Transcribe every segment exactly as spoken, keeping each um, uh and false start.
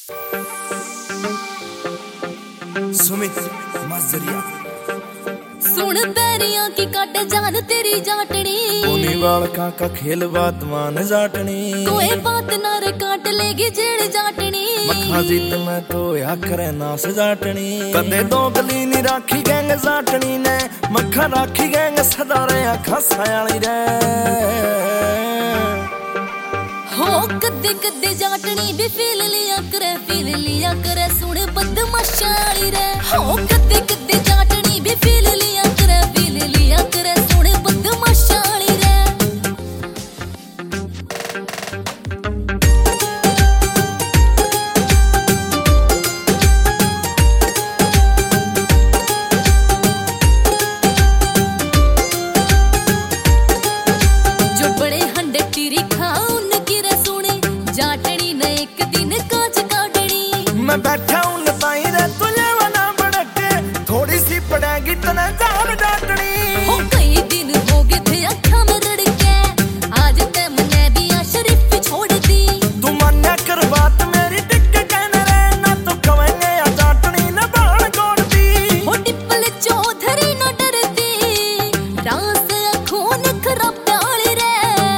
सुमित मजरिया सुन पैरियां की काटे जान तेरी जाटनी कोनी बालका का खेल बात मान जाटनी कोई बात ना रे काट लेगी जेड़ जाटनी मखा जीत में तो या करे नास जाटनी कदे दो गली नी राखी गैंग जाटनी ने मखा राखी गैंग सदा रे खासा वाली रे हो कदे कदे जाटनी भी फील लिया करे फील लिया करे सुन बदमाशाली रे हो कदे कदे जाटनी भी फील लिया करे फील लिया करे सुन बदमाशाली रे जो बड़े हंडे टीरी खाओ जाटनी ने एक दिन कांच काटनी मैं बैठा हूं नताई रे तुझे वना बड़के थोड़ी सी पड़ेगी तने जान डाटनी हो कई दिन हो गए थे अखा में रड़के आज ते मने दिया शरीफ छोड़ दी तू मान्या कर बात मेरी टिक कहने रे ना तो कवेंगे या जाटनी ने बाण गोड़ दी हो टिप्पल चौधरी न डरती रास खून खराब डाली रे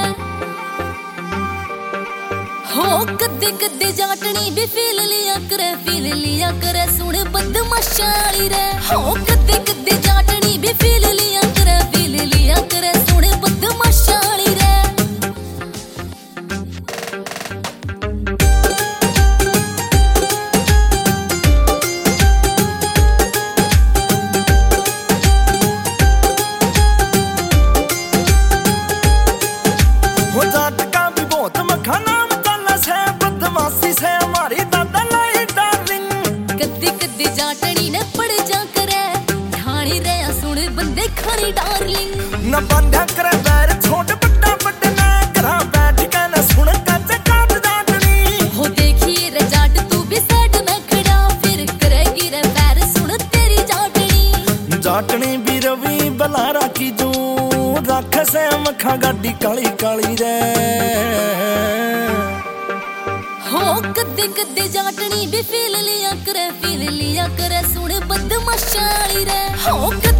हो कदे कदे जाटनी भी फील लिया करे फील लिया करे सुन बदमाशाली रे हो कदे कदे जाटनी भी फील लिया करे फील लिया करे सुन बदमाशाली रे हो जाट का भी बहुत मखाना बदमाशी से हमारी दादा लाई डार्लिंग कद्दी कद्दी जाटनी ने पड़ जा करे ठाणी रे सुन बंदे खानी डार्लिंग न बंधा करे बैर छोट बट्टा बटना करा बैठ के न सुन कच काट जाटनी हो देखिए रे जाट तू भी साइड में खड़ा फिर करेगी रे पैर सुन तेरी जाटनी जाटनी भी रवि बलारा की जू रख से मखा गाड़ी काली काली रे हो कदे कदे जाटनी भी फील लिया करे फील लिया करे सुन बदमाशाली रे हो